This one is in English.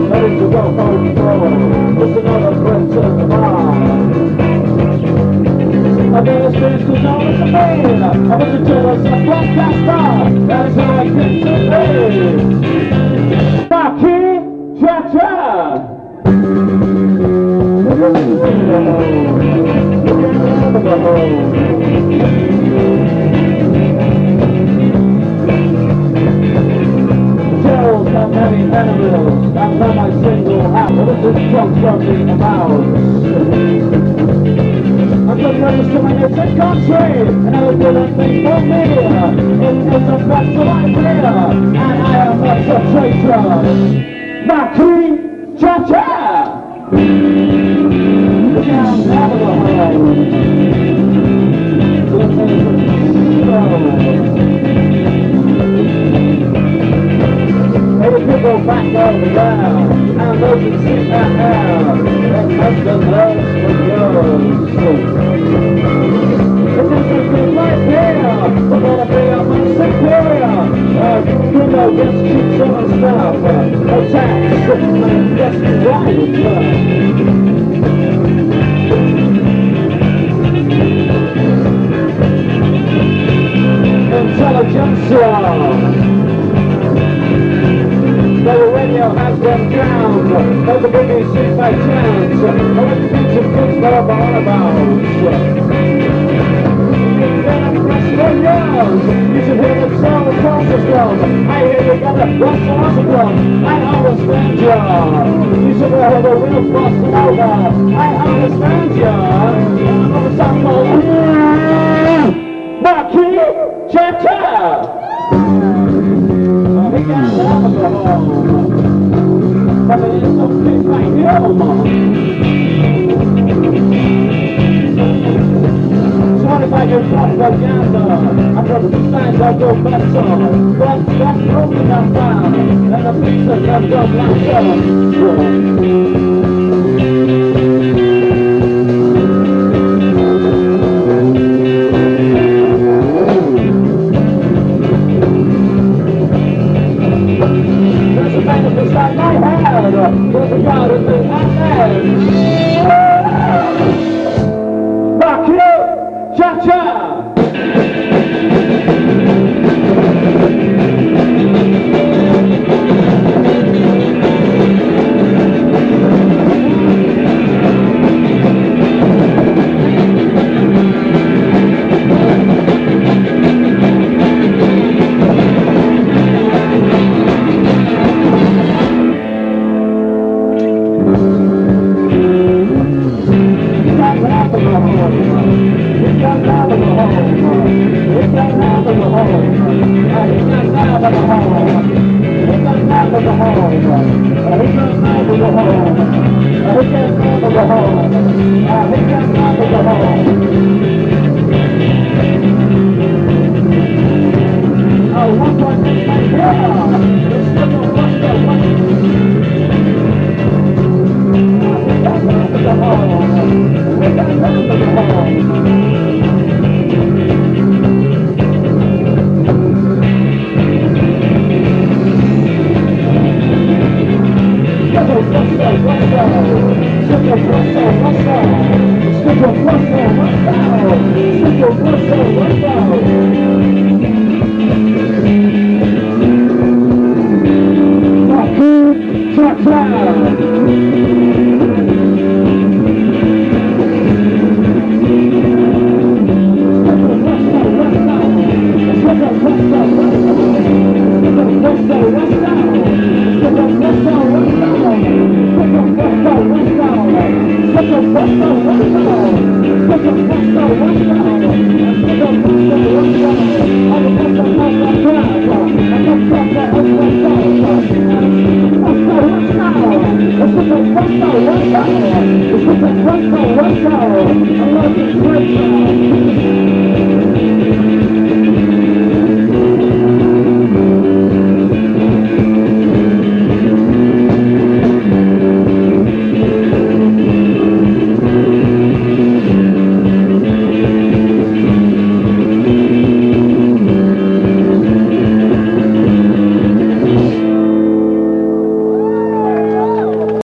ready to go home for just another friend to the bar. I guess this was always a man. I was a jealous and a broadcaster. That's how I get to be. Rocky Cha-Cha. Shells come heavy animals. That's how my single hat. What is this drunk something about? I'm just ready to my native country, and I will do the thing for me. It is a fact of idea, and I am not a traitor. Rocky Cha-Cha! Down Navajo. Maybe people back on the ground, and those who sit that down, they must have lost the girls. It isn't good right here, we're gonna be up and superior. Bruno gets cheats on the stuff, attacks, and gets the right. Intelligentsia. The radio has gone down. There's a BBC by chance. I want to teach some kids that are barnabouts. You should hear the sound of consciousness. I hear you got a rush on. I understand you. You should hear the wheels busting over. I understand you. I'm a song called Rocky Cha-Cha. He got alcohol. But it is something right here, so if I get propaganda, I try to stand I go better. But that's broken I'm down, and the pizza can go black. Inside my head, there's a God in the head. Rocky Cha-Cha. Let's go.